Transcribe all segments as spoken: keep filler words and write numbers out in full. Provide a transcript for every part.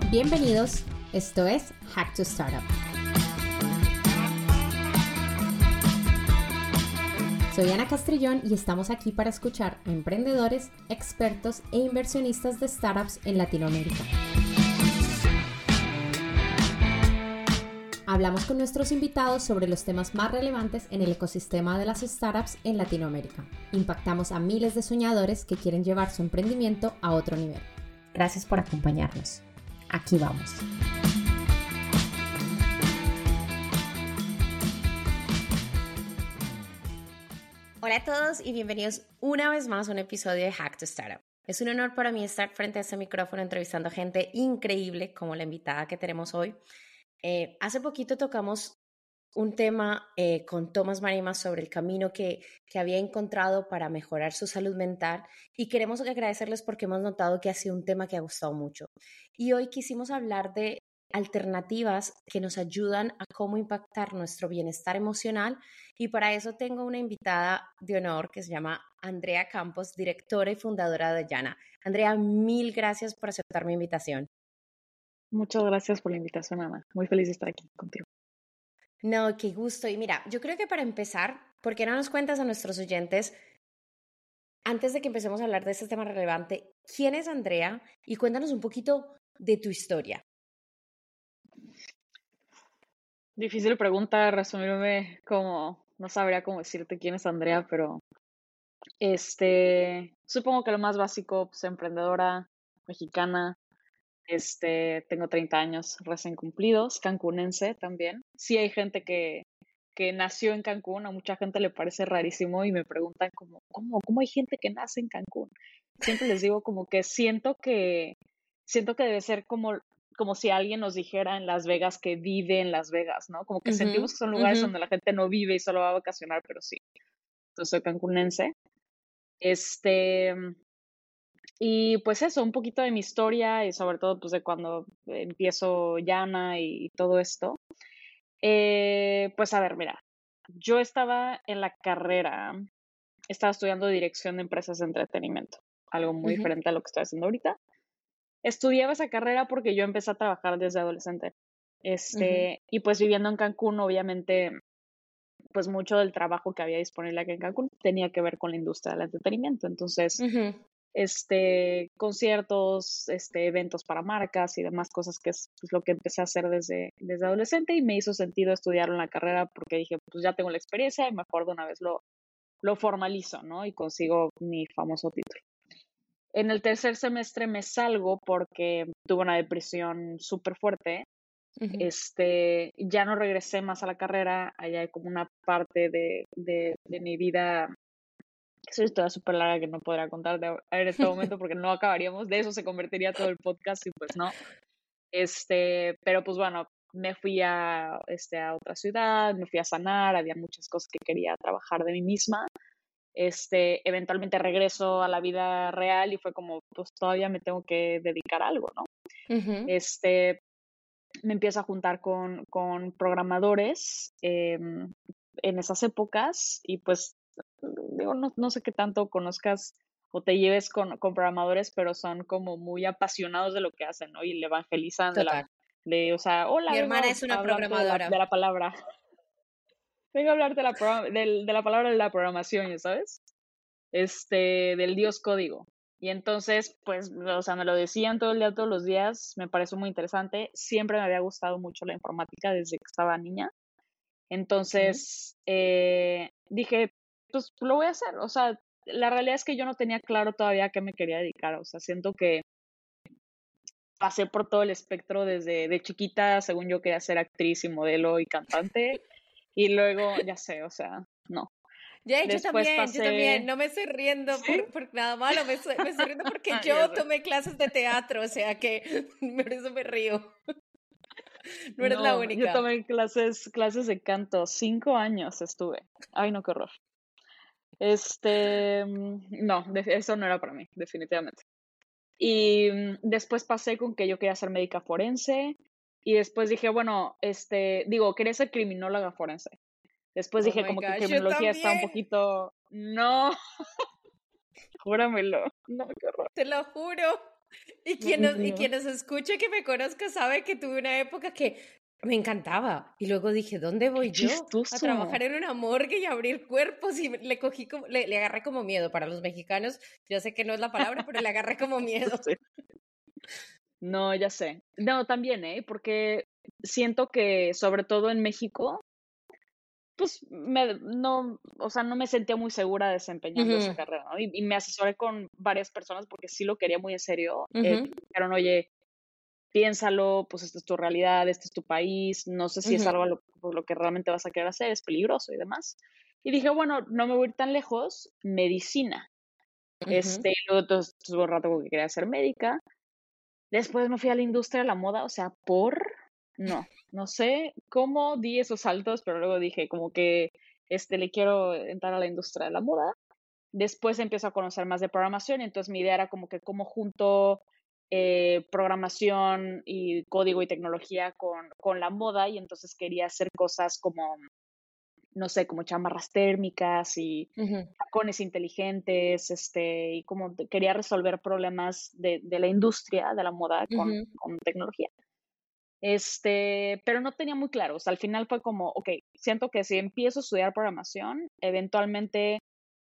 Bienvenidos, esto es Hack to Startup. Soy Ana Castrillón y estamos aquí para escuchar a emprendedores, expertos e inversionistas de startups en Latinoamérica. Hablamos con nuestros invitados sobre los temas más relevantes en el ecosistema de las startups en Latinoamérica. Impactamos a miles de soñadores que quieren llevar su emprendimiento a otro nivel. Gracias por acompañarnos. Aquí vamos. Hola a todos y bienvenidos una vez más a un episodio de Hack to Startup. Es un honor para mí estar frente a este micrófono entrevistando a gente increíble como la invitada que tenemos hoy. Eh, hace poquito tocamos un tema eh, con Thomas Marimas sobre el camino que, que había encontrado para mejorar su salud mental y queremos agradecerles porque hemos notado que ha sido un tema que ha gustado mucho. Y hoy quisimos hablar de alternativas que nos ayudan a cómo impactar nuestro bienestar emocional y para eso tengo una invitada de honor que se llama Andrea Campos, directora y fundadora de Yana. Andrea, mil gracias por aceptar mi invitación. Muchas gracias por la invitación, Ana. Muy feliz de estar aquí contigo. No, qué gusto. Y mira, yo creo que para empezar, ¿por qué no nos cuentas a nuestros oyentes, antes de que empecemos a hablar de este tema relevante, quién es Andrea? Y cuéntanos un poquito de tu historia. Difícil pregunta, resumirme como, no sabría cómo decirte quién es Andrea, pero este, supongo que lo más básico, pues emprendedora, mexicana, este, tengo treinta años recién cumplidos, cancunense también. Sí hay gente que, que nació en Cancún, a mucha gente le parece rarísimo y me preguntan como, ¿cómo, cómo hay gente que nace en Cancún? Siempre les digo como que siento que, siento que debe ser como, como si alguien nos dijera en Las Vegas que vive en Las Vegas, ¿no? Como que uh-huh, sentimos que son lugares uh-huh. donde la gente no vive y solo va a vacacionar, pero sí. Entonces soy cancunense. Este, y pues eso, un poquito de mi historia y sobre todo pues de cuando empiezo Yana y, y todo esto. Eh, pues a ver, mira, yo estaba en la carrera, estaba estudiando dirección de empresas de entretenimiento, algo muy uh-huh. diferente a lo que estoy haciendo ahorita. Estudiaba esa carrera porque yo empecé a trabajar desde adolescente. Este, uh-huh. Y pues viviendo en Cancún, obviamente, pues mucho del trabajo que había disponible aquí en Cancún tenía que ver con la industria del entretenimiento. Entonces, uh-huh. este, conciertos, este, eventos para marcas y demás cosas que es pues, lo que empecé a hacer desde, desde adolescente y me hizo sentido estudiarlo en la carrera porque dije, pues ya tengo la experiencia y mejor de una vez lo, lo formalizo, ¿no? Y consigo mi famoso título. En el tercer semestre me salgo porque tuve una depresión súper fuerte. Uh-huh. Este, ya no regresé más a la carrera. Allá hay como una parte de, de, de mi vida. Es una historia súper larga que no podrá contar de, en este momento porque no acabaríamos. De eso se convertiría todo el podcast y pues no. Este, pero pues bueno, me fui a, este, a otra ciudad, me fui a sanar. Había muchas cosas que quería trabajar de mí misma. Este, eventualmente regreso a la vida real y fue como, pues todavía me tengo que dedicar a algo, ¿no? Uh-huh. Este, me empiezo a juntar con, con programadores eh, en esas épocas y pues, digo, no, no sé qué tanto conozcas o te lleves con, con programadores, pero son como muy apasionados de lo que hacen, ¿no? Y le evangelizan de la, de, o sea, hola, mi hermana es una programadora. De la, de la palabra. Vengo a hablarte de la, de, de la palabra de la programación, ¿ya sabes? Este, del Dios código. Y entonces, pues, o sea, me lo decían todo el día, todos los días. Me pareció muy interesante. Siempre me había gustado mucho la informática desde que estaba niña. Entonces, okay. eh, dije, pues, lo voy a hacer. O sea, la realidad es que yo no tenía claro todavía a qué me quería dedicar. O sea, siento que pasé por todo el espectro desde de chiquita. Según yo quería ser actriz y modelo y cantante. Y luego, ya sé, o sea, no. Yeah, yo también, pasé... yo también, no me estoy riendo ¿Sí? por, por nada malo, me estoy, me estoy riendo porque yo tomé clases de teatro, o sea que por eso me río. No eres no, la única. Yo tomé clases, clases de canto, cinco años estuve. Ay, no, qué horror. Este, no, eso no era para mí, definitivamente. Y después pasé con que yo quería ser médica forense y después dije, bueno, este, digo, quería ser criminóloga forense. Después oh dije como gosh, que criminología está un poquito... No, júramelo. No, qué horror. Te lo juro. Y No, quien, no, nos, y no. quien nos escuche que me conozca sabe que tuve una época que me encantaba. Y luego dije, ¿dónde Qué voy yo? A chistoso. trabajar en una morgue y abrir cuerpos. Y le cogí como, le, le agarré como miedo para los mexicanos. Yo sé que no es la palabra, pero le agarré como miedo. Sí. No, ya sé. No, también, ¿eh? Porque siento que, sobre todo en México, pues me, no, o sea, no me sentía muy segura desempeñando esa Ujú, carrera, ¿no? Y, y me asesoré con varias personas porque sí lo quería muy en serio. Eh, ujú, que me dijeron, oye, piénsalo, pues esta es tu realidad, este es tu país, no sé si es ujú, algo a lo, por lo que realmente vas a querer hacer, es peligroso y demás. Y dije, bueno, no me voy a ir tan lejos, medicina. ujú, Este, luego entonces, tuve un rato porque quería ser médica. Después me fui a la industria de la moda, o sea, por, no, no sé cómo di esos saltos, pero luego dije como que, este, le quiero entrar a la industria de la moda. Después empiezo a conocer más de programación, y entonces mi idea era como que cómo junto eh, programación y código y tecnología con, con la moda, y entonces quería hacer cosas como, no sé, como chamarras térmicas y ujú, tacones inteligentes, este, y como te- quería resolver problemas de, de la industria de la moda con, ujú, con tecnología. Este, pero no tenía muy claro, o sea, al final fue como, ok, siento que si empiezo a estudiar programación, eventualmente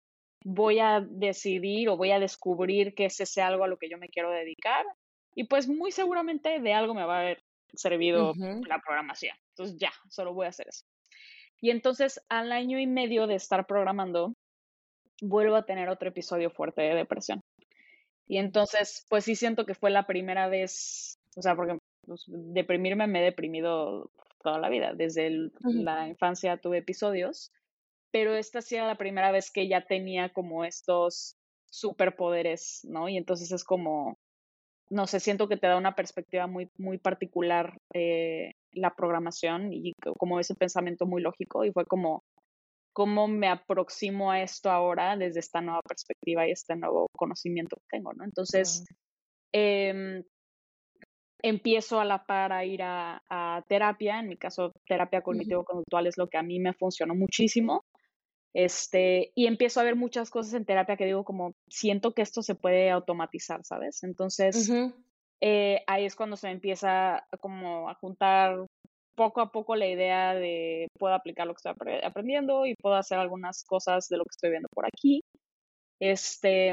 voy a decidir o voy a descubrir que ese sea algo a lo que yo me quiero dedicar, y pues muy seguramente de algo me va a haber servido ujú, la programación. Entonces ya, solo voy a hacer eso. Y entonces al año y medio de estar programando, vuelvo a tener otro episodio fuerte de depresión. Y entonces, pues sí siento que fue la primera vez, o sea, porque pues, deprimirme me he deprimido toda la vida. Desde el- ujú. la infancia tuve episodios, pero esta sí era la primera vez que ya tenía como estos superpoderes, ¿no? Y entonces es como, no sé, siento que te da una perspectiva muy, muy particular eh, la programación y co- como ese pensamiento muy lógico, y fue como, ¿cómo me aproximo a esto ahora desde esta nueva perspectiva y este nuevo conocimiento que tengo, ¿no? Entonces, Wow. em, empiezo a la par a ir a, a terapia. En mi caso, terapia Ujú, cognitivo-conductual es lo que a mí me funcionó muchísimo. Este, y empiezo a ver muchas cosas en terapia que digo como, siento que esto se puede automatizar, ¿sabes? Entonces, ujú, eh, ahí es cuando se me empieza como a juntar poco a poco la idea de puedo aplicar lo que estoy apre- aprendiendo y puedo hacer algunas cosas de lo que estoy viendo por aquí. Este,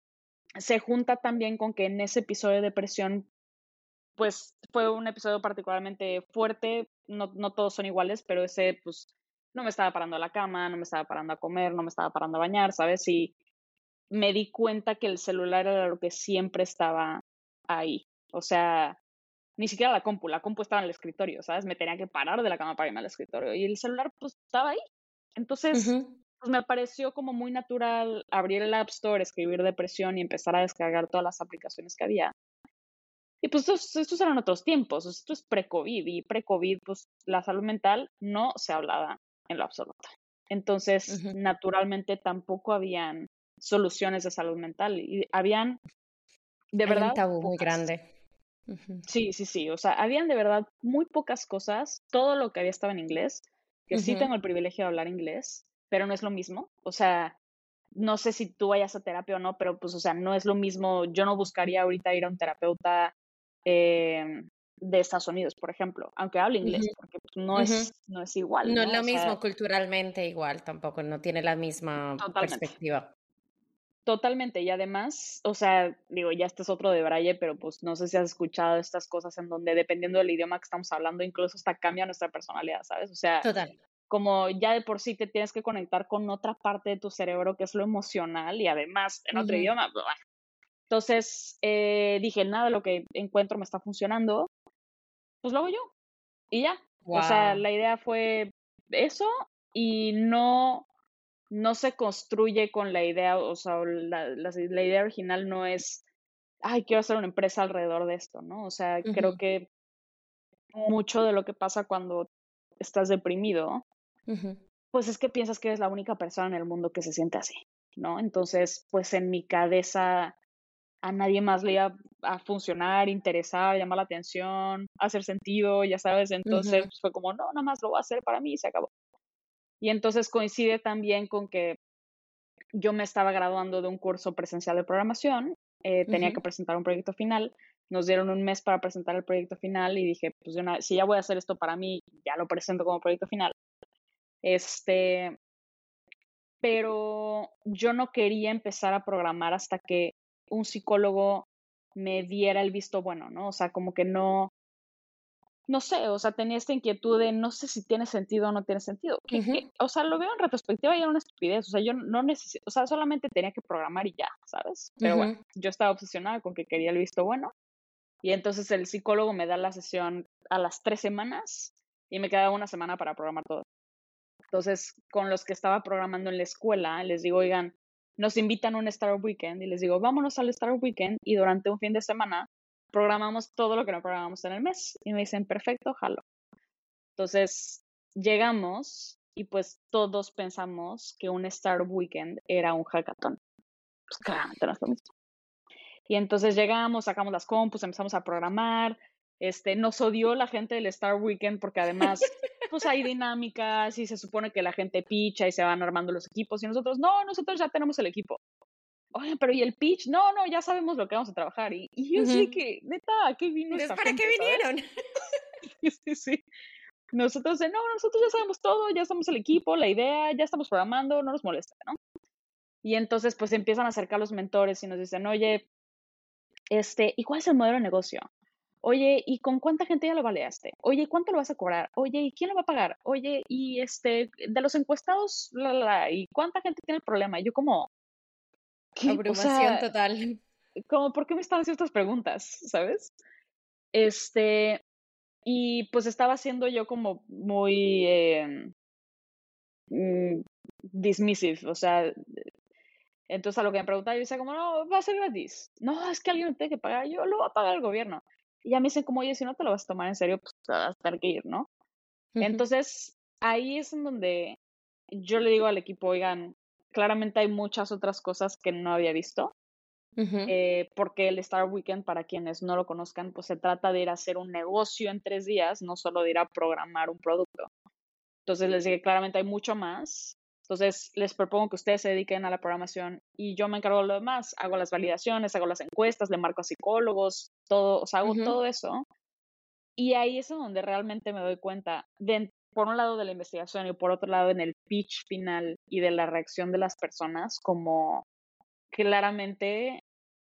se junta también con que en ese episodio de depresión, pues fue un episodio particularmente fuerte. No, no todos son iguales, pero ese, pues, no me estaba parando a la cama, no me estaba parando a comer, no me estaba parando a bañar, ¿sabes? Y me di cuenta que el celular era lo que siempre estaba ahí. O sea, ni siquiera la compu, la compu estaba en el escritorio, ¿sabes? Me tenía que parar de la cama para irme al escritorio y el celular, pues, estaba ahí. Entonces, ujú. pues me pareció como muy natural abrir el App Store, escribir depresión y empezar a descargar todas las aplicaciones que había. Y pues estos, estos eran otros tiempos, esto es pre-COVID, y pre-COVID, pues la salud mental no se hablaba en lo absoluto. Entonces, Ujú. naturalmente tampoco habían soluciones de salud mental, y habían de Hay un verdad tabú muy pocas. grande. Ujú, Sí, sí, sí, o sea, habían de verdad muy pocas cosas, todo lo que había estaba en inglés, que sí ujú, tengo el privilegio de hablar inglés, pero no es lo mismo. O sea, no sé si tú vayas a terapia o no, pero pues, o sea, no es lo mismo. Yo no buscaría ahorita ir a un terapeuta eh, de Estados Unidos, por ejemplo, aunque hable ujú, inglés, porque pues, no ujú. es, no es igual, No es ¿no? lo O sea, mismo culturalmente igual, tampoco, no tiene la misma totalmente, perspectiva. totalmente. Y además, o sea, digo, ya este es otro de Braille, pero pues no sé si has escuchado estas cosas en donde dependiendo del idioma que estamos hablando, incluso hasta cambia nuestra personalidad, ¿sabes? O sea, Total. como ya de por sí te tienes que conectar con otra parte de tu cerebro que es lo emocional, y además en otro Ujú. idioma. Entonces eh, dije, nada de lo que encuentro me está funcionando, pues lo hago yo y ya. O sea, Wow. la idea fue eso, y no, no se construye con la idea, o sea, la, la, la idea original no es, ay, quiero hacer una empresa alrededor de esto, ¿no? O sea, creo Ujú, que mucho de lo que pasa cuando estás deprimido, ujú, pues es que piensas que eres la única persona en el mundo que se siente así, ¿no? Entonces, pues en mi cabeza a nadie más le iba a funcionar, interesar, llamar la atención, hacer sentido, ya sabes. Entonces, ujú, pues fue como, no, nada más lo voy a hacer para mí y se acabó. Y entonces coincide también con que yo me estaba graduando de un curso presencial de programación, eh, tenía Ujú. que presentar un proyecto final. Nos dieron un mes para presentar el proyecto final y dije, pues de una, si ya voy a hacer esto para mí, ya lo presento como proyecto final. Este, pero yo no quería empezar a programar hasta que un psicólogo me diera el visto bueno, ¿no? O sea, como que no, no sé, o sea, tenía esta inquietud de no sé si tiene sentido o no tiene sentido. Que, Ujú. que, o sea, lo veo en retrospectiva y era una estupidez. O sea, yo no necesito, o sea, solamente tenía que programar y ya, ¿sabes? Pero bueno, Ujú. yo estaba obsesionada con que quería el visto bueno. Y entonces el psicólogo me da la sesión a las tres semanas y me queda una semana para programar todo. Entonces, con los que estaba programando en la escuela, les digo, oigan, nos invitan a un Startup Weekend y les digo, vámonos al Startup Weekend y durante un fin de semana programamos todo lo que no programamos en el mes. Y me dicen, perfecto, jalo. Entonces, llegamos y pues todos pensamos que un Startup Weekend era un hackathon. Pues claramente no es lo mismo. Y entonces llegamos, sacamos las compus, empezamos a programar. Este, nos odió la gente del Star Weekend porque además, pues hay dinámicas y se supone que la gente picha y se van armando los equipos y nosotros, no, nosotros ya tenemos el equipo. Oye, pero ¿y el pitch? No, no, ya sabemos lo que vamos a trabajar. Y, y yo sé Ujú. que, neta, ¿a qué vino Entonces, esta ¿para qué gente, sabes? vinieron? Sí, sí. Nosotros de, no, nosotros ya sabemos todo, ya estamos el equipo, la idea, ya estamos programando, no nos molesta, ¿no? Y entonces, pues empiezan a acercar los mentores y nos dicen, oye, este, ¿y cuál es el modelo de negocio? Oye, ¿y con cuánta gente ya lo baleaste? Oye, ¿cuánto lo vas a cobrar? Oye, ¿y quién lo va a pagar? Oye, y este, de los encuestados, la, la, la, ¿y cuánta gente tiene el problema? Y yo como, ¿qué? O Abrumación sea, total. como, ¿por qué me están haciendo estas preguntas? ¿Sabes? Este, y pues estaba haciendo yo como muy eh, mm, dismissive, o sea, entonces a lo que me preguntaba yo decía como, no, va a ser gratis. No, es que alguien lo tiene que pagar, yo lo va a pagar el gobierno. Y ya me dicen como, oye, si no te lo vas a tomar en serio, pues vas a tener que ir, ¿no? Ujú. Entonces, ahí es en donde yo le digo al equipo, oigan, claramente hay muchas otras cosas que no había visto, Ujú. eh, porque el Star Weekend, para quienes no lo conozcan, pues se trata de ir a hacer un negocio en tres días, no solo de ir a programar un producto. Entonces les dije, claramente hay mucho más. Entonces les propongo que ustedes se dediquen a la programación y yo me encargo de lo demás. Hago las validaciones, hago las encuestas, le marco a psicólogos, todo, o sea, hago Ujú. todo eso. Y ahí es en donde realmente me doy cuenta, de, por un lado de la investigación y por otro lado en el pitch final y de la reacción de las personas, como claramente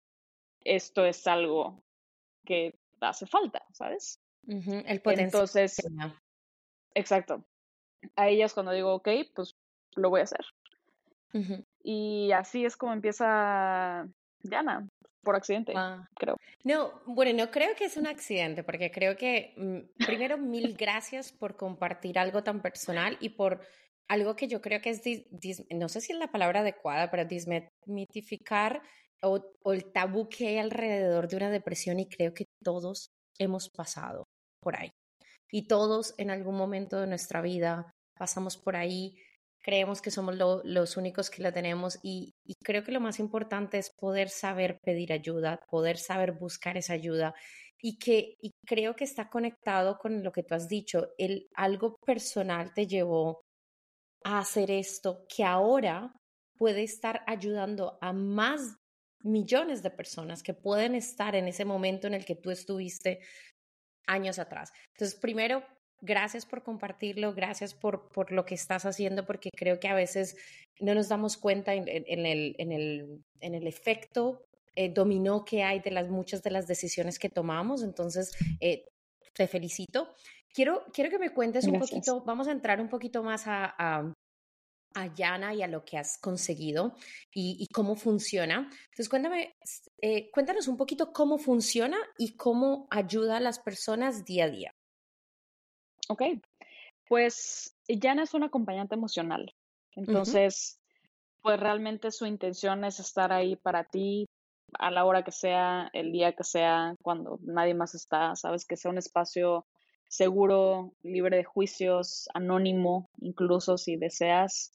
esto es algo que hace falta, ¿sabes? Ujú. El potencial que Entonces, tenía. exacto. A ellas cuando digo, ok, pues lo voy a hacer. Ujú. Y así es como empieza Diana, por accidente, Guau. creo. No, bueno, no creo que es un accidente, porque creo que, mm, primero, mil gracias por compartir algo tan personal y por algo que yo creo que es, dis- dis- no sé si es la palabra adecuada, pero desmitificar o, o el tabú que hay alrededor de una depresión y creo que todos hemos pasado por ahí. Y todos en algún momento de nuestra vida pasamos por ahí, creemos que somos lo- los únicos que la tenemos y, y creo que lo más importante es poder saber pedir ayuda, poder saber buscar esa ayuda y que y creo que está conectado con lo que tú has dicho, el algo personal te llevó a hacer esto que ahora puede estar ayudando a más millones de personas que pueden estar en ese momento en el que tú estuviste años atrás. Entonces, primero, gracias por compartirlo, gracias por, por lo que estás haciendo, porque creo que a veces no nos damos cuenta en, en- en el, en, el, en el efecto eh, dominó que hay de las muchas de las decisiones que tomamos. Entonces, eh, te felicito. Quiero, quiero que me cuentes un Gracias. poquito, vamos a entrar un poquito más a, a a Yana y a lo que has conseguido y, y cómo funciona. Entonces, cuéntame, eh, cuéntanos un poquito cómo funciona y cómo ayuda a las personas día a día. Ok, pues Diana es una acompañante emocional. Ujú. Entonces, pues realmente su intención es estar ahí para ti a la hora que sea, el día que sea, cuando nadie más está, sabes, que sea un espacio seguro, libre de juicios, anónimo, incluso si deseas,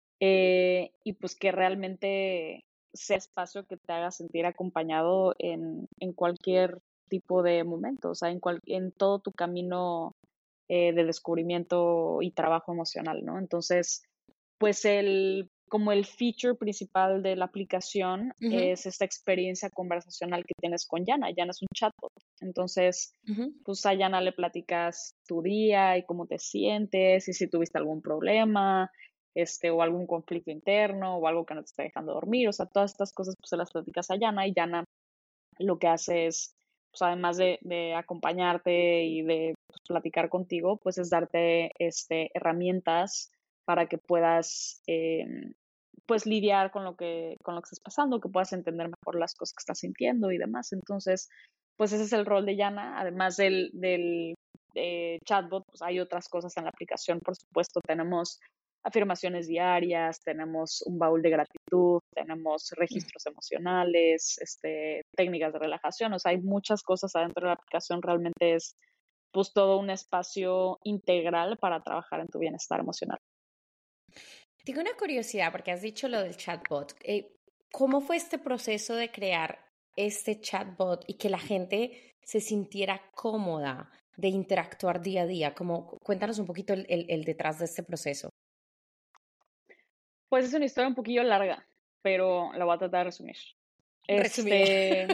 eh, y pues que realmente sea espacio que te haga sentir acompañado en, en cualquier tipo de momento, o sea, en, cual, en todo tu camino eh, de descubrimiento y trabajo emocional, ¿no? Entonces, pues el como el feature principal de la aplicación Ujú, es esta experiencia conversacional que tienes con Yana. Yana es un chatbot. Entonces, ujú. pues a Yana le platicas tu día y cómo te sientes y si tuviste algún problema, este, o algún conflicto interno o algo que no te está dejando dormir. O sea, todas estas cosas pues se las platicas a Yana y Yana lo que hace es, pues además de, de acompañarte y de pues, platicar contigo, pues es darte este, herramientas para que puedas eh, pues lidiar con lo que con lo que estás pasando, que puedas entender mejor las cosas que estás sintiendo y demás. Entonces, pues ese es el rol de Yana. Además del, del eh, chatbot, pues hay otras cosas en la aplicación, por supuesto. Tenemos afirmaciones diarias, tenemos un baúl de gratitud, tenemos registros emocionales, este, técnicas de relajación. O sea, hay muchas cosas adentro de la aplicación. Realmente es pues todo un espacio integral para trabajar en tu bienestar emocional. Tengo una curiosidad porque has dicho lo del chatbot. Eh, ¿Cómo fue este proceso de crear este chatbot y que la gente se sintiera cómoda de interactuar día a día? Como, cuéntanos un poquito el, el- el detrás de este proceso. Pues es una historia un poquillo larga, pero la voy a tratar de resumir. Resumida. Este,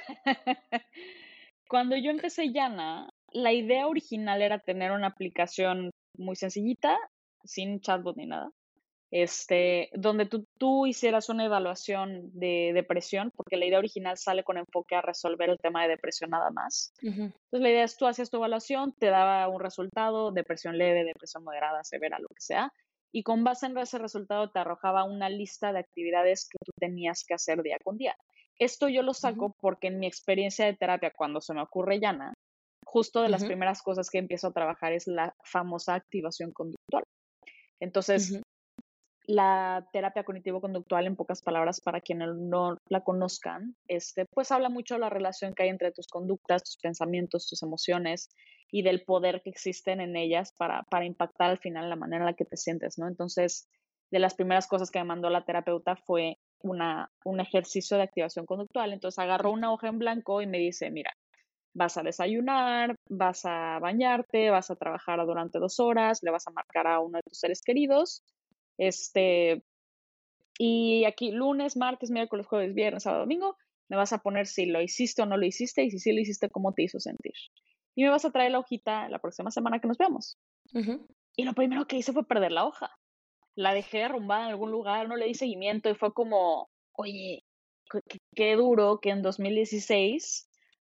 cuando yo empecé Yana, la idea original era tener una aplicación muy sencillita, sin chatbot ni nada, este, donde tú, tú hicieras una evaluación de depresión, porque la idea original sale con enfoque a resolver el tema de depresión nada más. Ujú, Entonces la idea es tú hacías tu evaluación, te daba un resultado, depresión leve, depresión moderada, severa, lo que sea, y con base en ese resultado te arrojaba una lista de actividades que tú tenías que hacer día con día. Esto yo lo ujú, saco porque en mi experiencia de terapia, cuando se me ocurre Yana, justo de las ujú, primeras cosas que empiezo a trabajar es la famosa activación conductual. Entonces, ujú, la terapia cognitivo-conductual, en pocas palabras, para quienes no la conozcan, este, pues habla mucho de la relación que hay entre tus conductas, tus pensamientos, tus emociones y del poder que existen en ellas para, para impactar al final la manera en la que te sientes, ¿no? Entonces, de las primeras cosas que me mandó la terapeuta fue una, un ejercicio de activación conductual. Entonces, agarró una hoja en blanco y me dice, mira, vas a desayunar, vas a bañarte, vas a trabajar durante dos horas, le vas a marcar a uno de tus seres queridos, este, y aquí lunes, martes, miércoles, jueves, viernes, sábado, domingo, me vas a poner si lo hiciste o no lo hiciste y si sí lo hiciste, cómo te hizo sentir. Y me vas a traer la hojita la próxima semana que nos veamos. ujú. Y lo primero que hice fue perder la hoja. La dejé arrumbada en algún lugar, no le di seguimiento y fue como, oye, qué, qué duro que en dos mil dieciséis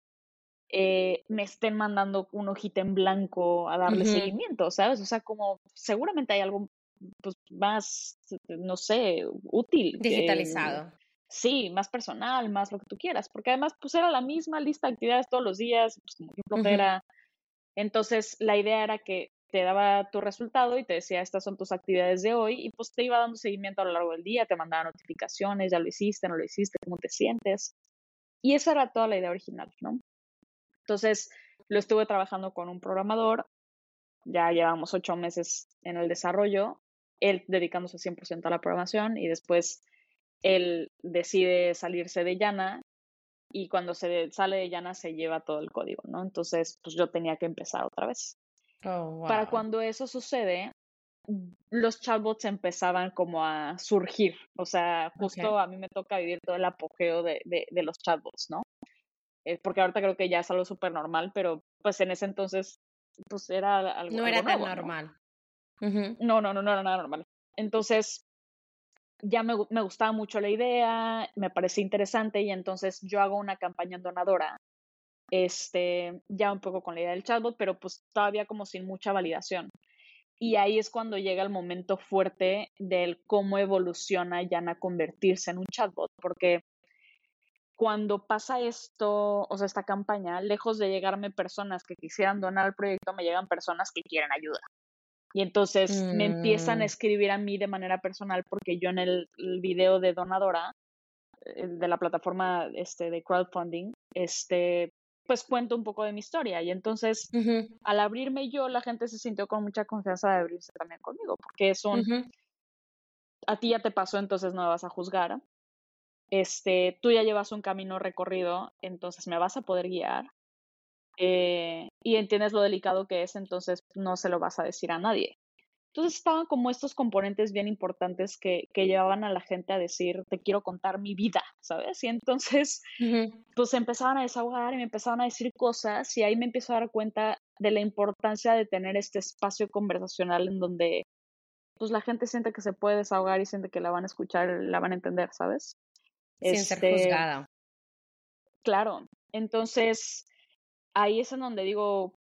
eh, me estén mandando una hojita en blanco a darle Ujú. seguimiento, ¿sabes? O sea, como seguramente hay algo pues, más, no sé, útil, que, Digitalizado. sí, más personal, más lo que tú quieras, porque además pues era la misma lista de actividades todos los días, pues como que Ujú, flojera. Entonces la idea era que te daba tu resultado y te decía, estas son tus actividades de hoy, y pues te iba dando seguimiento a lo largo del día, te mandaba notificaciones, ya lo hiciste, no lo hiciste, cómo te sientes. Y esa era toda la idea original, ¿no? Entonces lo estuve trabajando con un programador, ya llevamos ocho meses en el desarrollo, él dedicándose cien por ciento a la programación y después él decide salirse de Yana y cuando se sale de Yana se lleva todo el código, ¿no? Entonces, pues yo tenía que empezar otra vez. oh, Para wow. cuando eso sucede, los chatbots empezaban como a surgir. O sea, Okay. justo a mí me toca vivir todo el apogeo de, de, de los chatbots, ¿no? Eh, porque ahorita creo que ya es algo súper normal, pero pues en ese entonces, pues era algo, No algo era tan nuevo, ¿no? normal. Ujú, No, no, no, no era nada normal. Entonces, ya me, me gustaba mucho la idea, me parecía interesante y entonces yo hago una campaña donadora, este, ya un poco con la idea del chatbot, pero pues todavía como sin mucha validación. Y ahí es cuando llega el momento fuerte del cómo evoluciona Yana a convertirse en un chatbot, porque cuando pasa esto, o sea, esta campaña, lejos de llegarme personas que quisieran donar al proyecto, me llegan personas que quieren ayuda. Y entonces me empiezan a mm, escribir a mí de manera personal porque yo en el, el video de donadora eh, de la plataforma este, de crowdfunding, este, pues cuento un poco de mi historia. Y entonces, ujú, al abrirme yo, la gente se sintió con mucha confianza de abrirse también conmigo, porque es un, ujú. a ti ya te pasó, entonces no me vas a juzgar. Este, tú ya llevas un camino recorrido, entonces me vas a poder guiar. Eh, y entiendes lo delicado que es, entonces no se lo vas a decir a nadie. Entonces estaban como estos componentes bien importantes que, que llevaban a la gente a decir, te quiero contar mi vida, ¿sabes? Y entonces, Ujú. pues empezaban a desahogar y me empezaban a decir cosas y ahí me empiezo a dar cuenta de la importancia de tener este espacio conversacional en donde pues la gente siente que se puede desahogar y siente que la van a escuchar, la van a entender, ¿sabes? Sin ser Este, juzgada. claro, entonces ahí es en donde digo,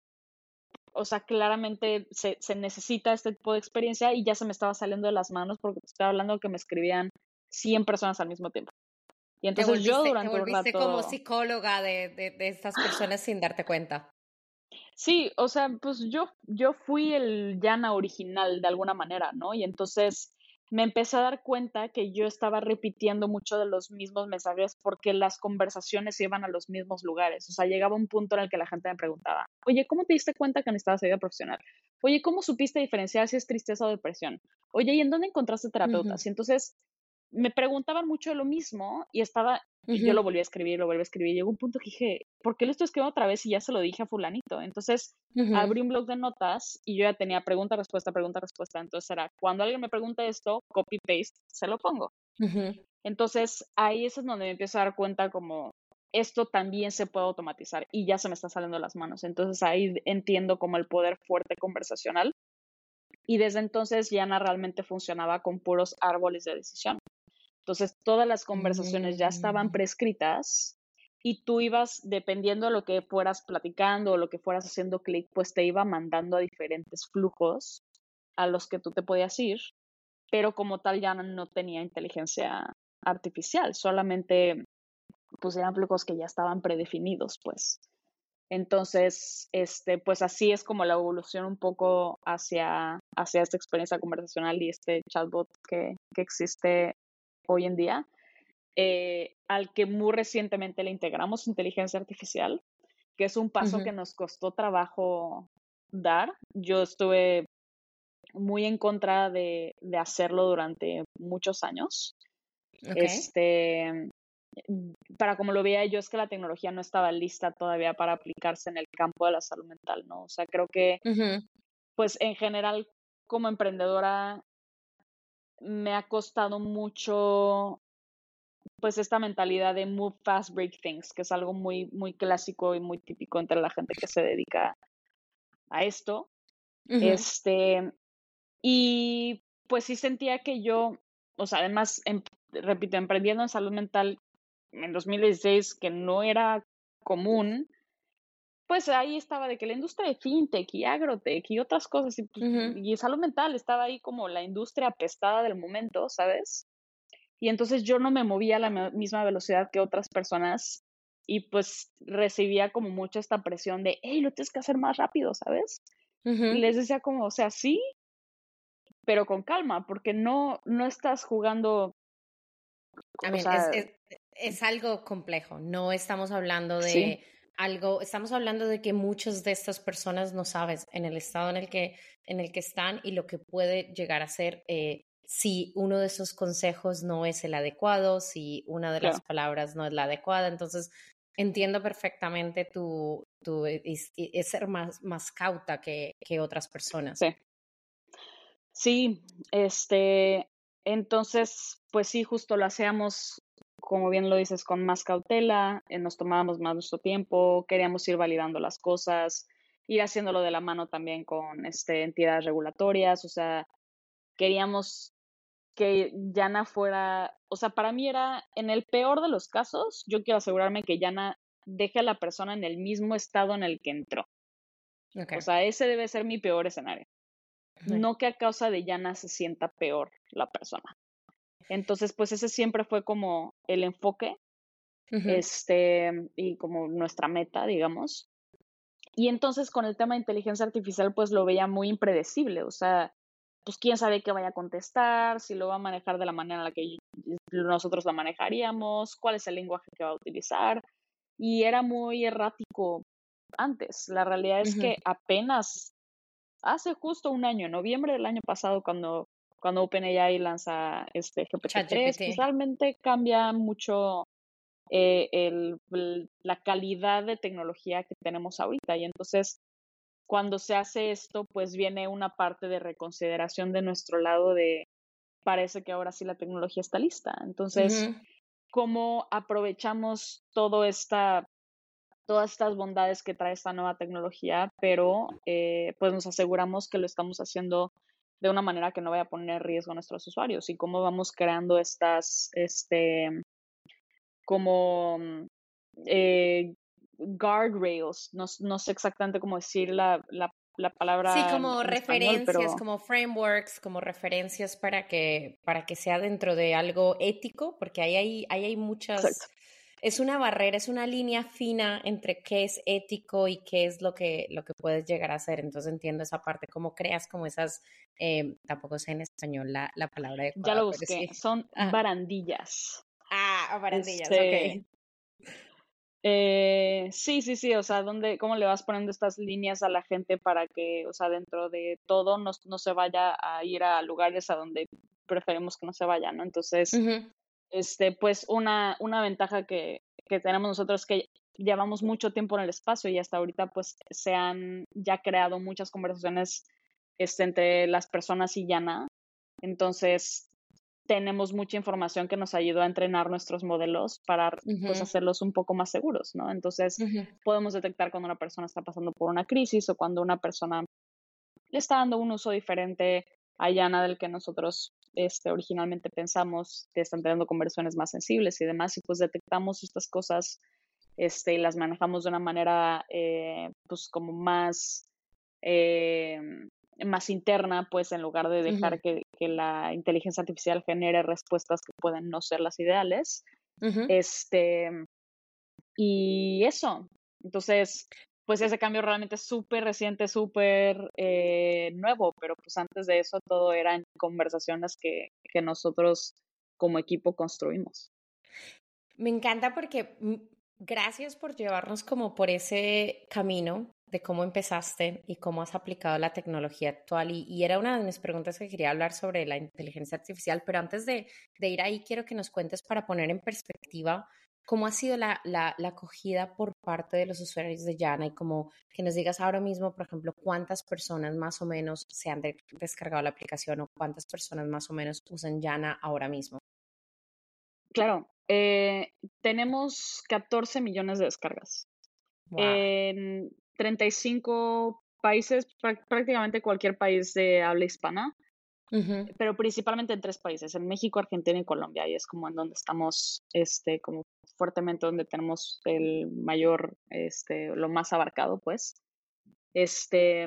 o sea, claramente se, se necesita este tipo de experiencia y ya se me estaba saliendo de las manos porque te estaba hablando que me escribían cien personas al mismo tiempo. Y Te entonces yo volviste, te durante un volviste como rato, psicóloga de, de, de estas personas sin darte cuenta. sí, o sea, pues yo, yo fui el Yana original de alguna manera, ¿no? Y entonces me empecé a dar cuenta que yo estaba repitiendo mucho de los mismos mensajes porque las conversaciones iban a los mismos lugares. O sea, llegaba un punto en el que la gente me preguntaba, oye, ¿cómo te diste cuenta que necesitabas ayuda profesional? Oye, ¿cómo supiste diferenciar si es tristeza o depresión? Oye, ¿y en dónde encontraste Ujú, terapeutas? Y entonces me preguntaban mucho de lo mismo y estaba, y yo ujú, lo volví a escribir, lo volví a escribir. Llegó un punto que dije, ¿por qué lo estoy escribiendo otra vez y ya se lo dije a fulanito? Entonces ujú, abrí un blog de notas y yo ya tenía pregunta, respuesta, pregunta, respuesta. Entonces era, cuando alguien me pregunta esto, copy, paste, se lo pongo. ujú. Entonces ahí es donde me empiezo a dar cuenta como esto también se puede automatizar y ya se me está saliendo de las manos. Entonces ahí entiendo como el poder fuerte conversacional. Y desde entonces Yana realmente funcionaba con puros árboles de decisión. Entonces, todas las conversaciones ya estaban Mm, prescritas y tú ibas, dependiendo de lo que fueras platicando o lo que fueras haciendo clic, pues te iba mandando a diferentes flujos a los que tú te podías ir, pero como tal ya no tenía inteligencia artificial, solamente pues eran flujos que ya estaban predefinidos, pues. Entonces, este, pues así es como la evolución un poco hacia, hacia esta experiencia conversacional y este chatbot que, que existe hoy en día, eh, al que muy recientemente le integramos inteligencia artificial, que es un paso ujú. que nos costó trabajo dar. Yo estuve muy en contra de, de hacerlo durante muchos años. Ok. Este, para como lo veía yo, es que la tecnología no estaba lista todavía para aplicarse en el campo de la salud mental, ¿no? O sea, creo que, Ujú, pues en general, como emprendedora, me ha costado mucho pues esta mentalidad de move fast, break things, que es algo muy, muy clásico y muy típico entre la gente que se dedica a esto. ujú, Este, y pues sí sentía que yo, o sea, además, em, repito, emprendiendo en salud mental en dos mil dieciséis, que no era común, pues ahí estaba de que la industria de fintech y agrotech y otras cosas, y, pues, ujú. y salud mental estaba ahí como la industria apestada del momento, ¿sabes? Y entonces yo no me movía a la misma velocidad que otras personas y pues recibía como mucha esta presión de, hey, lo tienes que hacer más rápido, ¿sabes? Y Ujú. les decía como, o sea, sí, pero con calma, porque no, no estás jugando, I o mean, es, sea, es, es algo complejo. No estamos hablando sí, de algo, estamos hablando de que muchas de estas personas no sabes en el estado en el que, en el que están y lo que puede llegar a ser eh, si uno de esos consejos no es el adecuado, si una de las claro, palabras no es la adecuada. Entonces, entiendo perfectamente tu, tu es, es ser más, más cauta que, que otras personas. sí. Sí, este, entonces, pues sí, justo lo hacíamos, como bien lo dices, con más cautela, eh, nos tomábamos más nuestro tiempo, queríamos ir validando las cosas, ir haciéndolo de la mano también con este, entidades regulatorias, o sea, queríamos que Yana fuera, o sea, para mí era, en el peor de los casos, yo quiero asegurarme que Yana deje a la persona en el mismo estado en el que entró. O Okay. sea, ese debe ser mi peor escenario. Ujú, No que a causa de Yana se sienta peor la persona. Entonces, pues ese siempre fue como el enfoque, ujú, este, y como nuestra meta, digamos. Y entonces con el tema de inteligencia artificial, pues lo veía muy impredecible, o sea, pues quién sabe qué vaya a contestar, si lo va a manejar de la manera en la que nosotros la manejaríamos, cuál es el lenguaje que va a utilizar. Y era muy errático antes. La realidad es ujú. que apenas hace justo un año, en noviembre del año pasado, cuando, cuando OpenAI lanza este G P T tres, pues ChatGPT. realmente cambia mucho eh, el, el- la calidad de tecnología que tenemos ahorita. Y entonces cuando se hace esto, pues viene una parte de reconsideración de nuestro lado de, parece que ahora sí la tecnología está lista. Entonces, Ujú. ¿cómo aprovechamos todo esta, todas estas bondades que trae esta nueva tecnología, pero eh, pues nos aseguramos que lo estamos haciendo de una manera que no vaya a poner en riesgo a nuestros usuarios? Y cómo vamos creando estas, este, como eh, guardrails, no, no sé exactamente cómo decir la, la, la Sí, palabra en, como en español, referencias, pero como frameworks, como referencias para que, para que sea dentro de algo ético, porque ahí hay, ahí hay exacto. muchas, es una barrera, es una línea fina entre qué es ético y qué es lo que, lo que puedes llegar a hacer. Entonces entiendo esa parte, cómo creas como esas, eh, tampoco sé en español la, la palabra Ya adecuada, lo pero busqué, sí. son Ajá. barandillas. Ah, barandillas, ok. Este, eh, sí, sí, sí, o sea, ¿dónde, cómo le vas poniendo estas líneas a la gente para que, o sea, dentro de todo no, no se vaya a ir a lugares a donde preferimos que no se vaya, ¿no? Entonces, Ujú, este, pues una, una ventaja que, que tenemos nosotros es que llevamos mucho tiempo en el espacio y hasta ahorita pues se han ya creado muchas conversaciones este, entre las personas y Yana. Entonces, tenemos mucha información que nos ayudó a entrenar nuestros modelos para pues ujú, hacerlos un poco más seguros, ¿no? Entonces, ujú, podemos detectar cuando una persona está pasando por una crisis o cuando una persona le está dando un uso diferente a Yana del que nosotros este, originalmente pensamos, que están teniendo conversiones más sensibles y demás, y pues detectamos estas cosas este, y las manejamos de una manera eh, pues como más, eh, más interna, pues en lugar de ujú, dejar que, que la inteligencia artificial genere respuestas que pueden no ser las ideales. ujú. Este, y eso, entonces, pues ese cambio realmente es súper reciente, súper eh, nuevo, pero pues antes de eso todo eran conversaciones que, que nosotros como equipo construimos. Me encanta porque mm, gracias por llevarnos como por ese camino de cómo empezaste y cómo has aplicado la tecnología actual. Y, y era una de mis preguntas que quería hablar sobre la inteligencia artificial, pero antes de, de ir ahí, quiero que nos cuentes para poner en perspectiva cómo ha sido la, la, la acogida por parte de los usuarios de Yana y como que nos digas ahora mismo, por ejemplo, cuántas personas más o menos se han de- descargado la aplicación o cuántas personas más o menos usan Yana ahora mismo. Claro, eh, tenemos catorce millones de descargas. Wow. En treinta y cinco países, prá- prácticamente cualquier país de habla hispana, Ujú, pero principalmente en tres países, en México, Argentina y Colombia, y es como en donde estamos, este, como fuertemente donde tenemos el mayor, este, lo más abarcado, pues. Este,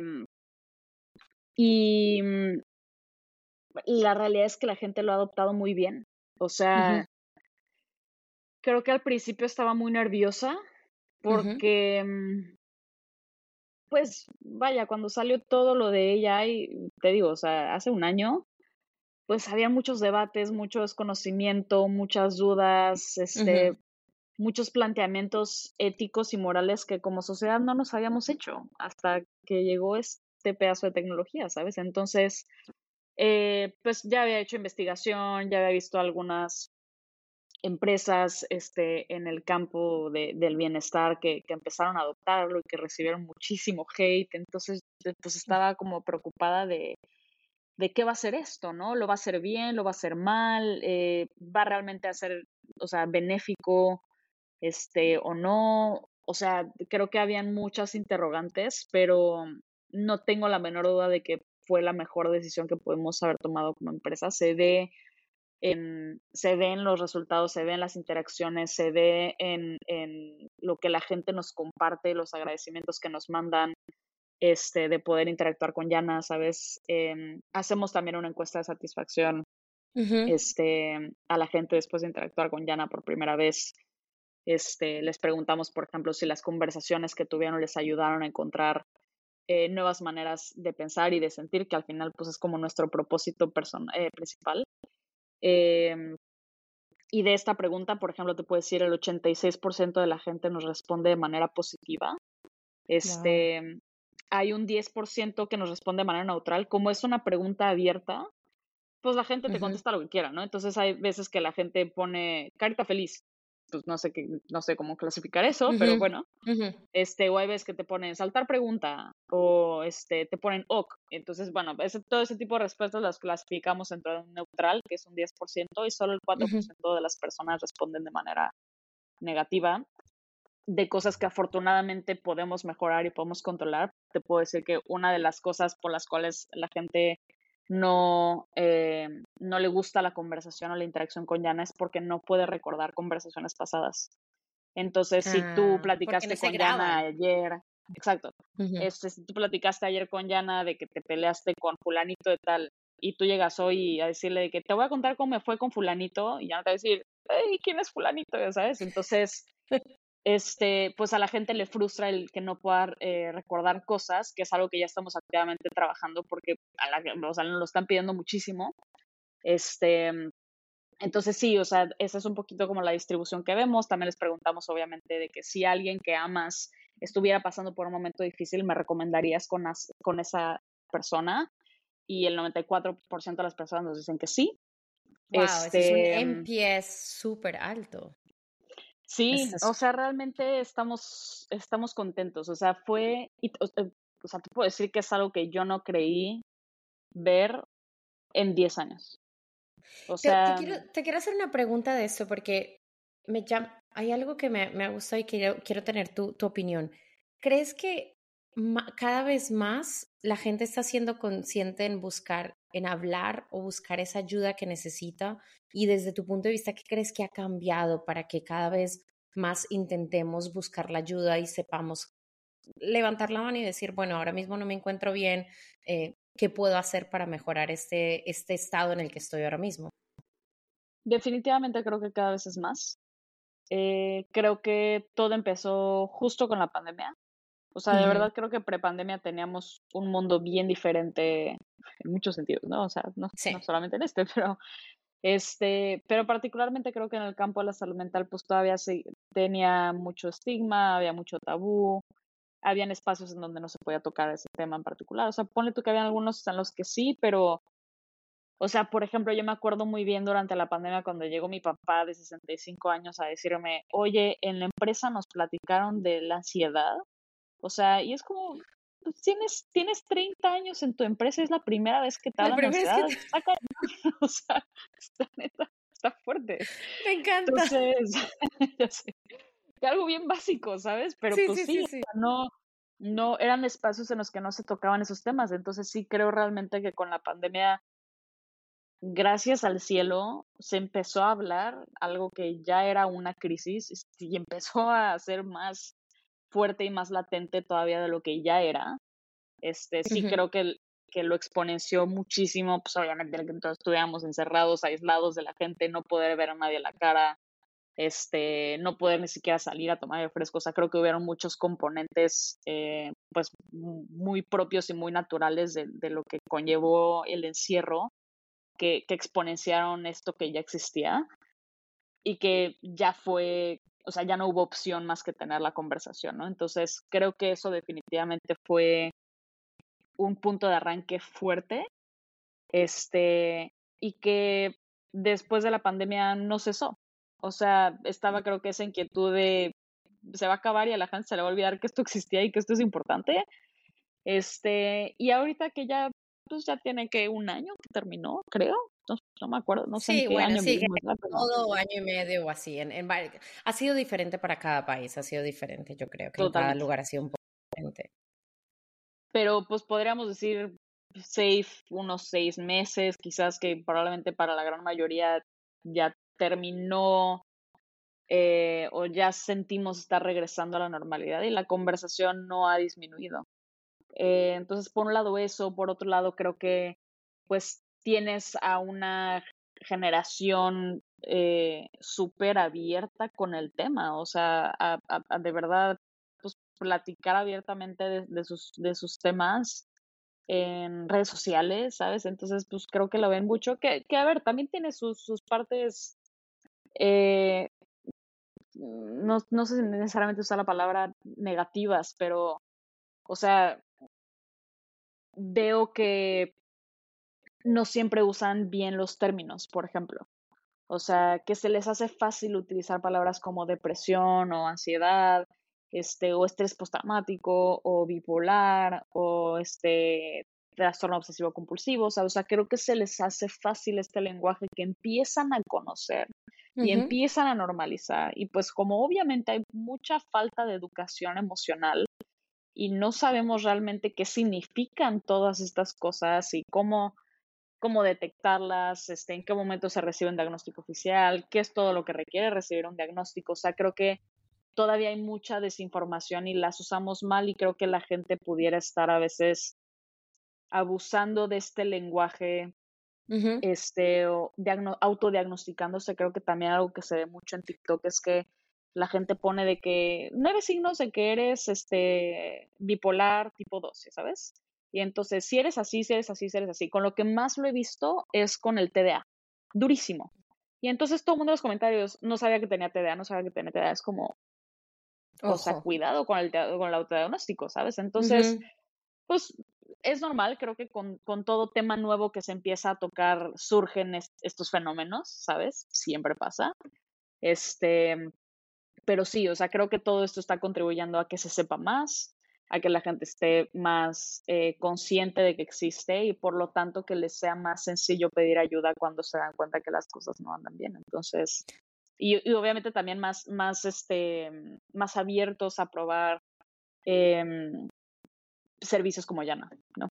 y mm, la realidad es que la gente lo ha adoptado muy bien. O ujú, sea, creo que al principio estaba muy nerviosa ujú. porque mm, pues vaya, cuando salió todo lo de A I, te digo, o sea, hace un año, pues había muchos debates, mucho desconocimiento, muchas dudas, Ujú, este, muchos planteamientos éticos y morales que como sociedad no nos habíamos hecho hasta que llegó este pedazo de tecnología, ¿sabes? Entonces, eh, pues ya había hecho investigación, ya había visto algunas empresas este, en el campo de, del bienestar que, que empezaron a adoptarlo y que recibieron muchísimo hate. Entonces, eh, pues estaba como preocupada de, de qué va a ser esto, ¿no? ¿Lo va a hacer bien? ¿Lo va a hacer mal? Eh, ¿Va realmente a ser, o sea, benéfico este, o no? O sea, creo que habían muchas interrogantes, pero no tengo la menor duda de que fue la mejor decisión que podemos haber tomado como empresa. Se ve en, se ve en los resultados, se ve en las interacciones, se ve en, en lo que la gente nos comparte, los agradecimientos que nos mandan, este, de poder interactuar con Yana, ¿sabes? Eh, hacemos también una encuesta de satisfacción ujú. este, a la gente después de interactuar con Yana por primera vez. Este, les preguntamos, por ejemplo, si las conversaciones que tuvieron les ayudaron a encontrar eh, nuevas maneras de pensar y de sentir, que al final pues es como nuestro propósito person eh, principal. Eh, y de esta pregunta, por ejemplo, te puedo decir, el ochenta y seis por ciento de la gente nos responde de manera positiva. Wow. Este, hay un diez por ciento que nos responde de manera neutral. Como es una pregunta abierta, pues la gente te Ujú, contesta lo que quiera, ¿no? Entonces hay veces que la gente pone carita feliz pues no sé qué, no sé cómo clasificar eso, pero Ujú, bueno, ujú. este, o hay veces que te ponen saltar pregunta, o este, te ponen ok. Entonces, bueno, ese, todo ese tipo de respuestas las clasificamos dentro de un neutral, que es un diez por ciento, y solo el cuatro por Ujú. ciento de las personas responden de manera negativa, de cosas que afortunadamente podemos mejorar y podemos controlar. Te puedo decir que una de las cosas por las cuales la gente no, eh, no le gusta la conversación o la interacción con Yana es porque no puede recordar conversaciones pasadas. Entonces, si tú Ah, porque no platicaste se con Yana graban. ayer, exacto, Ujú. este, si tú platicaste ayer con Yana de que te peleaste con fulanito de tal, y tú llegas hoy a decirle de que te voy a contar cómo me fue con fulanito, y Yana te va a decir, hey, ¿quién es fulanito? Ya sabes, entonces este, pues a la gente le frustra el que no pueda eh, recordar cosas, que es algo que ya estamos activamente trabajando porque a la, o sea, nos lo están pidiendo muchísimo. Este, entonces sí, o sea, esa es un poquito como la distribución que vemos. También les preguntamos, obviamente, de que si alguien que amas estuviera pasando por un momento difícil, ¿me recomendarías con, as, con esa persona? Y el noventa y cuatro por ciento de las personas nos dicen que sí. Wow, ese es un Este, M P S súper alto. Sí, Eso o es- sea, realmente estamos, estamos contentos. O sea, fue, y, o, eh, o sea, te puedo decir que es algo que yo no creí ver en diez años. O Te, te sea, quiero, te quiero hacer una pregunta de esto porque me llama, hay algo que me, me ha gustado y quiero, quiero tener tu, tu opinión. ¿Crees que ma- cada vez más la gente está siendo consciente en buscar, en hablar o buscar esa ayuda que necesita? Y desde tu punto de vista, ¿qué crees que ha cambiado para que cada vez más intentemos buscar la ayuda y sepamos levantar la mano y decir, bueno, ahora mismo no me encuentro bien, eh, ¿qué puedo hacer para mejorar este, este estado en el que estoy ahora mismo? definitivamente creo que cada vez es más. Eh, creo que todo empezó justo con la pandemia. O sea, de Ujú. verdad creo que prepandemia teníamos un mundo bien diferente en muchos sentidos, ¿no? O sea, no, Sí. no solamente en este, pero este, pero particularmente creo que en el campo de la salud mental, pues todavía se tenía mucho estigma, había mucho tabú, habían espacios en donde no se podía tocar ese tema en particular. O sea, ponle tú que habían algunos en los que sí, pero, o sea, por ejemplo, yo me acuerdo muy bien durante la pandemia cuando llegó mi papá de sesenta y cinco años a decirme, oye, en la empresa nos platicaron de la ansiedad. O sea, y es como, pues tienes, tienes treinta años en tu empresa, es la primera vez que te La hablan de primera vez que ansiedad. te... Está cañón, o sea, está neta, está fuerte. Me encanta. Entonces, ya sé, que algo bien básico, ¿sabes? Pero Sí, pues sí, sí, sí, o sí. sea, no, no eran espacios en los que no se tocaban esos temas. Entonces sí creo realmente que con la pandemia, gracias al cielo, se empezó a hablar algo que ya era una crisis y empezó a ser más fuerte y más latente todavía de lo que ya era. Este, sí Ujú. creo que, el- que lo exponenció muchísimo, pues obviamente el que todos estuviéramos encerrados, aislados de la gente, no poder ver a nadie a la cara, este, no poder ni siquiera salir a tomar aire fresco. O sea, creo que hubieron muchos componentes, eh, pues, mu- muy propios y muy naturales de, de lo que conllevó el encierro, que, que exponenciaron esto que ya existía y que ya fue, o sea, ya no hubo opción más que tener la conversación, ¿no? Entonces, creo que eso definitivamente fue un punto de arranque fuerte, este, y que después de la pandemia no cesó. O sea, estaba creo que esa inquietud de se va a acabar y a la gente se le va a olvidar que esto existía y que esto es importante. Este, y ahorita que ya, pues ya tiene que un año que terminó, creo. No, no me acuerdo, no sé en Sí, qué bueno, año sí, que vivimos, ¿verdad? Pero todo año y medio o así. En, en vari- ha sido diferente para cada país, ha sido diferente, yo creo que en cada totalmente. lugar ha sido un poco diferente. Pero pues podríamos decir safe unos seis meses, quizás que probablemente para la gran mayoría ya terminó, eh, o ya sentimos estar regresando a la normalidad y la conversación no ha disminuido. Eh, entonces, por un lado eso, por otro lado creo que pues tienes a una generación eh, súper abierta con el tema, o sea, a, a- a de verdad pues platicar abiertamente de, de sus, de sus temas en redes sociales, ¿sabes? Entonces, pues creo que lo ven mucho, que, que a ver, también tiene sus, sus partes, eh, no, no sé si necesariamente usar la palabra negativas, pero, o sea, veo que no siempre usan bien los términos, por ejemplo. O sea, que se les hace fácil utilizar palabras como depresión o ansiedad, este, o estrés postraumático, o bipolar, o este trastorno obsesivo compulsivo. O sea, o sea, creo que se les hace fácil este lenguaje que empiezan a conocer y Ujú, empiezan a normalizar. Y pues como obviamente hay mucha falta de educación emocional y no sabemos realmente qué significan todas estas cosas y cómo, cómo detectarlas, este, en qué momento se recibe un diagnóstico oficial, qué es todo lo que requiere recibir un diagnóstico. O sea, creo que todavía hay mucha desinformación y las usamos mal y creo que la gente pudiera estar a veces abusando de este lenguaje, ujú. este, o diagno- autodiagnosticándose. Creo que también algo que se ve mucho en TikTok es que la gente pone de que nueve signos de que eres este bipolar tipo dos, ¿ya sabes? Y entonces, si eres así, si eres así, si eres así. Con lo que más lo he visto es con el T D A. Durísimo. Y entonces todo el mundo en los comentarios no sabía que tenía T D A, no sabía que tenía T D A. Es como, o sea, Ojo. cuidado con el, con el autodiagnóstico, ¿sabes? Entonces, Ujú. pues es normal, creo que con, con todo tema nuevo que se empieza a tocar surgen est- estos fenómenos, ¿sabes? Siempre pasa. Este, pero sí, o sea, creo que todo esto está contribuyendo a que se sepa más, a que la gente esté más eh, consciente de que existe y por lo tanto que les sea más sencillo pedir ayuda cuando se dan cuenta que las cosas no andan bien. Entonces, y, y obviamente también más, más, este, más abiertos a probar em, servicios como Yana, ¿no?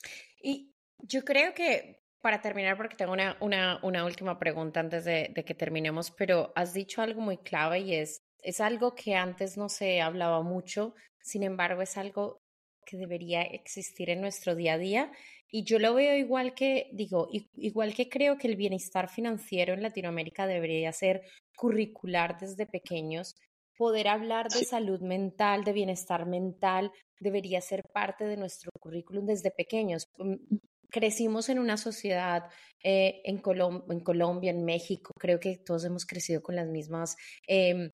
Y yo creo que para terminar, porque tengo una, una, una última pregunta antes de, de que terminemos, pero has dicho algo muy clave y es, es algo que antes no se hablaba mucho, sin embargo es algo que debería existir en nuestro día a día. Y yo lo veo igual que, digo, i- igual que creo que el bienestar financiero en Latinoamérica debería ser curricular desde pequeños. Poder hablar de Sí, salud mental, de bienestar mental, debería ser parte de nuestro currículum desde pequeños. Mm, Crecimos en una sociedad eh, en, Colom en Colombia, en México, creo que todos hemos crecido con las mismas eh,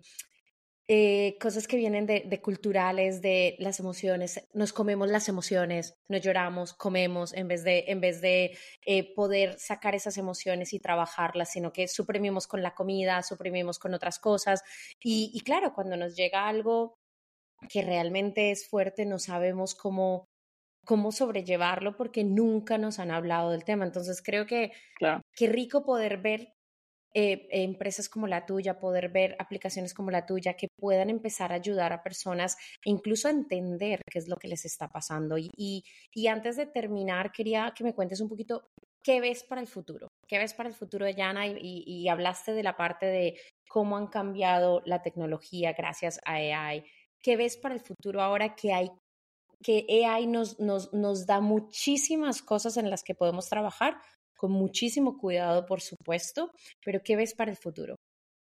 eh, cosas que vienen de, de, culturales, de las emociones, nos comemos las emociones, nos lloramos, comemos, en vez de, en vez de eh, poder sacar esas emociones y trabajarlas, sino que suprimimos con la comida, suprimimos con otras cosas. Y, y claro, cuando nos llega algo que realmente es fuerte, no sabemos cómo, cómo sobrellevarlo porque nunca nos han hablado del tema. Entonces creo que claro. qué rico poder ver eh, empresas como la tuya, poder ver aplicaciones como la tuya que puedan empezar a ayudar a personas e incluso a entender qué es lo que les está pasando. Y, y, y antes de terminar, quería que me cuentes un poquito qué ves para el futuro, qué ves para el futuro de Yana y, y, y hablaste de la parte de cómo han cambiado la tecnología gracias a A I. ¿Qué ves para el futuro ahora que hay que A I nos, nos, nos da muchísimas cosas en las que podemos trabajar, con muchísimo cuidado, por supuesto, pero ¿qué ves para el futuro?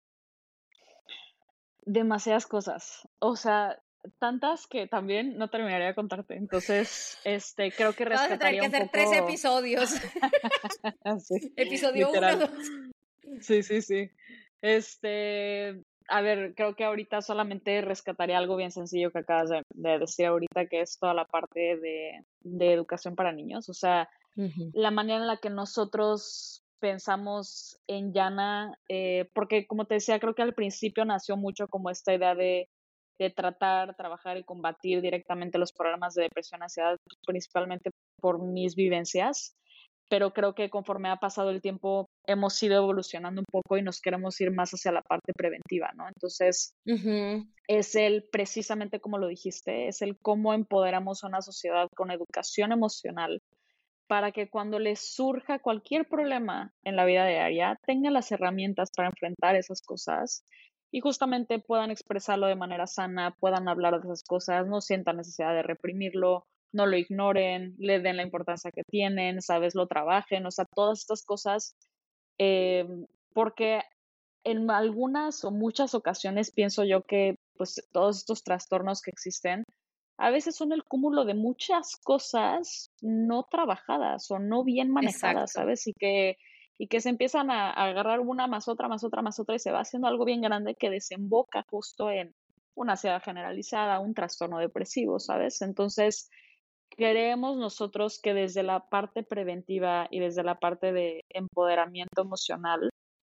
Demasiadas cosas. O sea, tantas que también no terminaría de contarte. Entonces, este, creo que Vamos a tener rescataría que un hacer tres poco. episodios. Sí, Episodio uno, literal. dos. Sí, sí, sí. Este, a ver, creo que ahorita solamente rescataría algo bien sencillo que acabas de, de decir ahorita, que es toda la parte de, de educación para niños. O sea, Ujú. la manera en la que nosotros pensamos en Yana, eh, porque como te decía, creo que al principio nació mucho como esta idea de, de tratar, trabajar y combatir directamente los problemas de depresión, ansiedad, principalmente por mis vivencias, pero creo que conforme ha pasado el tiempo hemos ido evolucionando un poco y nos queremos ir más hacia la parte preventiva, ¿no? Entonces, Ujú. es el, precisamente como lo dijiste, es el cómo empoderamos a una sociedad con educación emocional para que cuando les surja cualquier problema en la vida diaria, tengan las herramientas para enfrentar esas cosas y justamente puedan expresarlo de manera sana, puedan hablar de esas cosas, no sientan necesidad de reprimirlo, no lo ignoren, le den la importancia que tienen, sabes, lo trabajen, o sea, todas estas cosas, eh, porque en algunas o muchas ocasiones pienso yo que pues todos estos trastornos que existen a veces son el cúmulo de muchas cosas no trabajadas o no bien manejadas, Exacto. ¿sabes? Y que, y que se empiezan a, a agarrar una más otra, más otra, más otra y se va haciendo algo bien grande que desemboca justo en una ansiedad generalizada, un trastorno depresivo, ¿sabes? Entonces, creemos nosotros que desde la parte preventiva y desde la parte de empoderamiento emocional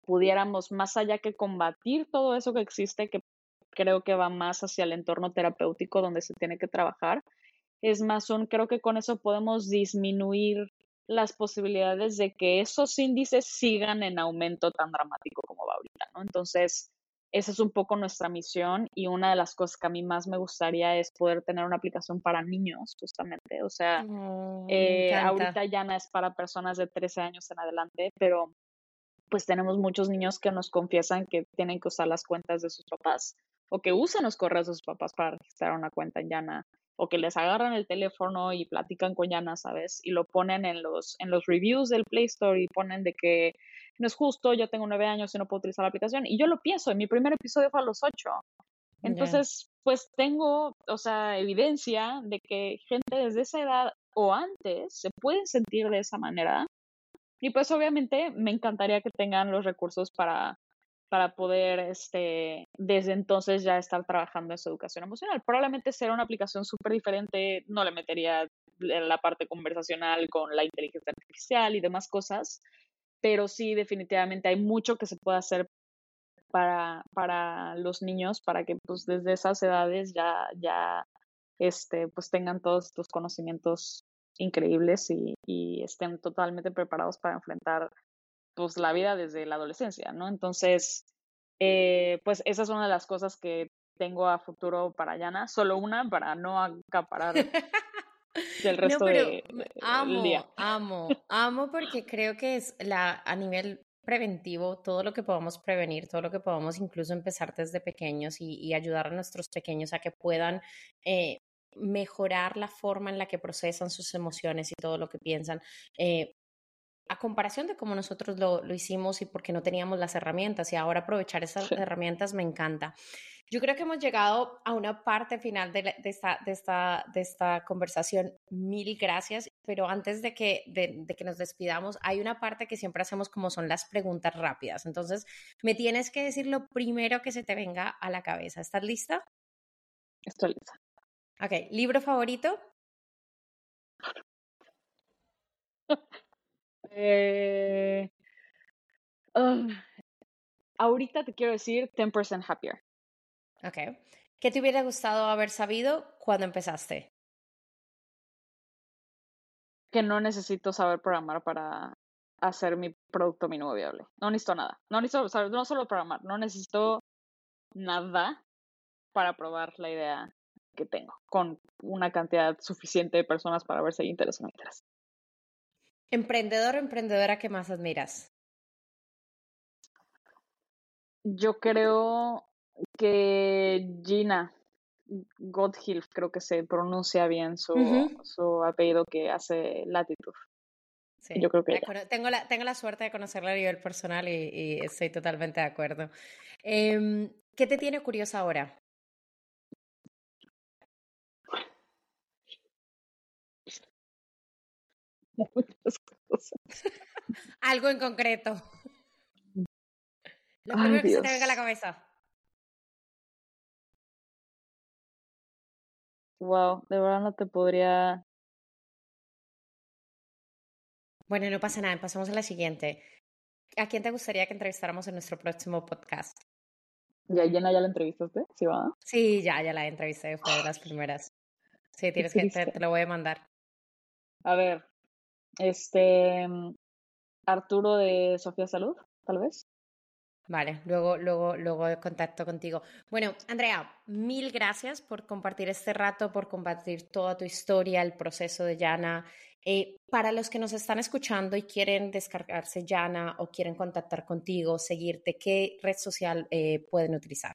pudiéramos, más allá que combatir todo eso que existe, que creo que va más hacia el entorno terapéutico donde se tiene que trabajar, es más un, creo que con eso podemos disminuir las posibilidades de que esos índices sigan en aumento tan dramático como va ahorita, ¿no? Entonces, esa es un poco nuestra misión y una de las cosas que a mí más me gustaría es poder tener una aplicación para niños, justamente. O sea, Oh, me eh, encanta. ahorita Yana es para personas de trece años en adelante, pero pues tenemos muchos niños que nos confiesan que tienen que usar las cuentas de sus papás o que usan los correos de sus papás para registrar una cuenta en Yana o que les agarran el teléfono y platican con Yana, ¿sabes? Y lo ponen en los, en los reviews del Play Store y ponen de que no es justo, yo tengo nueve años y no puedo utilizar la aplicación. Y yo lo pienso, en mi primer episodio fue a los ocho. Ya. Entonces, pues tengo, o sea, evidencia de que gente desde esa edad o antes se pueden sentir de esa manera y pues obviamente me encantaría que tengan los recursos para, para poder este, desde entonces ya estar trabajando en su educación emocional. Probablemente será una aplicación súper diferente, no le metería la parte conversacional con la inteligencia artificial y demás cosas, pero sí definitivamente hay mucho que se puede hacer para, para los niños, para que pues desde esas edades ya, ya este, pues tengan todos estos conocimientos increíbles y, y estén totalmente preparados para enfrentar pues la vida desde la adolescencia, ¿no? Entonces, eh, pues esa es una de las cosas que tengo a futuro para Yana, solo una para no acaparar del No, resto pero de, me- el día. amo, amo, amo porque creo que es la a nivel preventivo, todo lo que podamos prevenir, todo lo que podamos incluso empezar desde pequeños y, y ayudar a nuestros pequeños a que puedan eh, mejorar la forma en la que procesan sus emociones y todo lo que piensan. eh, a comparación de cómo nosotros lo, lo hicimos y porque no teníamos las herramientas y ahora aprovechar esas Sí. herramientas me encanta. Yo creo que hemos llegado a una parte final de, la- de esta, de, esta, de esta conversación. Mil gracias, pero antes de que, de, de que nos despidamos, hay una parte que siempre hacemos como son las preguntas rápidas. Entonces, me tienes que decir lo primero que se te venga a la cabeza. ¿Estás lista? Estoy lista. Ok, ¿libro favorito? Eh, ah, ahorita te quiero decir ten percent happier. Ok. ¿Qué te hubiera gustado haber sabido cuando empezaste? Que no necesito saber programar para hacer mi producto mínimo viable. No necesito nada. No necesito saber, no solo programar, no necesito nada para probar la idea que tengo con una cantidad suficiente de personas para ver si hay interés o no hay interés. ¿Emprendedor o emprendedora que más admiras? Yo creo que Gina Godhilf, creo que se pronuncia bien su, Ujú. su apellido, que hace Latitud. Yo Sí, creo que la ella. cono- tengo la, tengo la suerte de conocerla a nivel personal y, y estoy totalmente de acuerdo. Em, ¿qué te tiene curiosa ahora? Muchas cosas. Algo en concreto. Lo Ay, primero que se te venga a la Dios. cabeza. Wow, de verdad no te podría. Bueno, no pasa nada, pasamos a la siguiente. ¿A quién te gustaría que entrevistáramos en nuestro próximo podcast? ¿Ya Jenna ya la entrevistaste? Sí, va. Sí, ya, ya la entrevisté, fue de las primeras. Sí, Qué tienes que, te, triste. te lo voy a mandar. A ver, este. Arturo de Sofía Salud, tal vez. Vale, luego, luego, luego contacto contigo. Bueno, Andrea, mil gracias por compartir este rato, por compartir toda tu historia, el proceso de Yana. Eh, para los que nos están escuchando y quieren descargarse Yana o quieren contactar contigo, seguirte, ¿qué red social eh, pueden utilizar?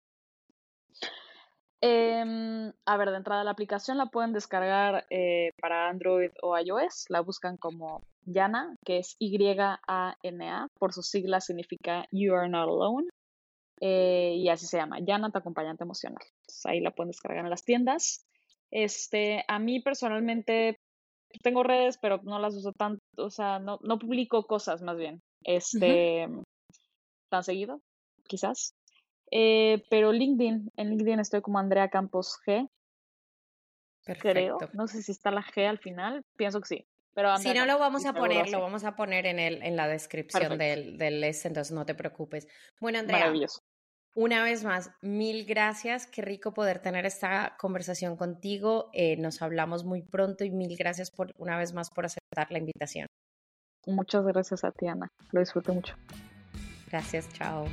Eh, a ver, de entrada la aplicación la pueden descargar eh, para Android o iOS. La buscan como Yana, que es Y A N A. Por sus siglas significa You Are Not Alone. Eh, y así se llama, Yana, tu acompañante emocional. Entonces, ahí la pueden descargar en las tiendas. Este, a mí personalmente tengo redes, pero no las uso tanto, o sea, no, no publico cosas más bien, Ujú. este, tan seguido, quizás. Eh, pero LinkedIn, en LinkedIn estoy como Andrea Campos G, creo. Perfecto. No sé si está la G al final, pienso que sí. Pero si no lo vamos a poner, sí. lo vamos a poner en, el, en la descripción del, del este, entonces no te preocupes. Bueno, Andrea, maravilloso. Una vez más, mil gracias. Qué rico poder tener esta conversación contigo. Eh, nos hablamos muy pronto y mil gracias por una vez más por aceptar la invitación. Muchas gracias a ti, Ana. Lo disfruté mucho. Gracias, chao.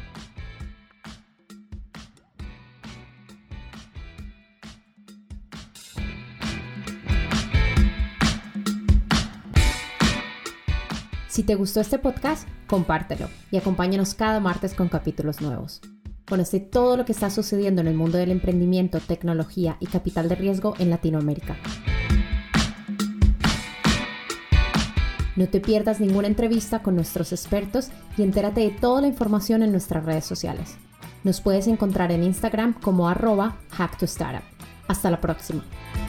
Si te gustó este podcast, compártelo y acompáñanos cada martes con capítulos nuevos. Conoce todo lo que está sucediendo en el mundo del emprendimiento, tecnología y capital de riesgo en Latinoamérica. No te pierdas ninguna entrevista con nuestros expertos y entérate de toda la información en nuestras redes sociales. Nos puedes encontrar en Instagram como arroba hack to startup. Hasta la próxima.